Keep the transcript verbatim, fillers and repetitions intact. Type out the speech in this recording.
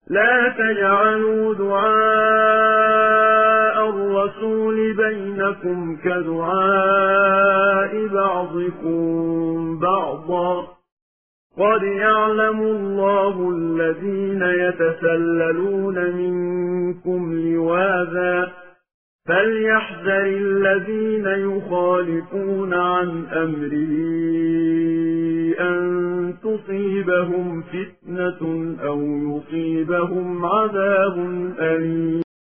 لا تجعلوا دعاء الرسول بينكم كدعاء بعضكم بعضا قد يعلم الله الذين يتسللون منكم لواذا فليحذر الذين يخالفون عن أمره أن تصيبهم فتنة أو يصيبهم عذاب أليم.